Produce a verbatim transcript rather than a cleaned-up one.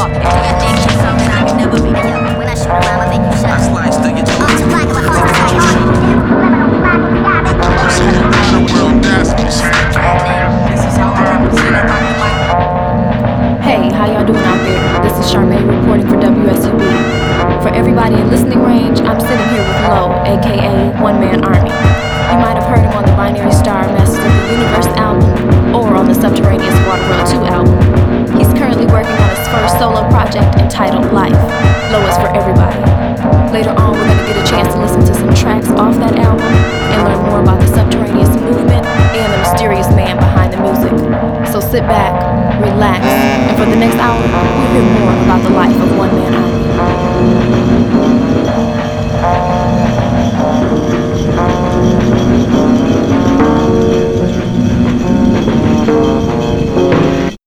If do your thing, keep something, I can never be the yo. When I shoot a rhyme, I make you shut. I slice through your jaw. I'm too black, my heart's like art. You see the battle world, that's me. This is how I represent it, rock the mic. Hey, how y'all doing out there? This is Charmaine reporting for W S U B. For everybody in listening range, I'm sitting here with Low, aka One Man Army. You might have heard him on the Binary Star Masters of the Universe album, or on the Subterraneous Waterworld two album. He's currently working on his first solo project entitled Life. Low is for everybody. Later on, we're going to get a chance to listen to some tracks off that album and learn more about the Subterraneous movement and the mysterious man behind the music. So sit back, relax, and for the next hour, we'll hear more about the life of One Man Army.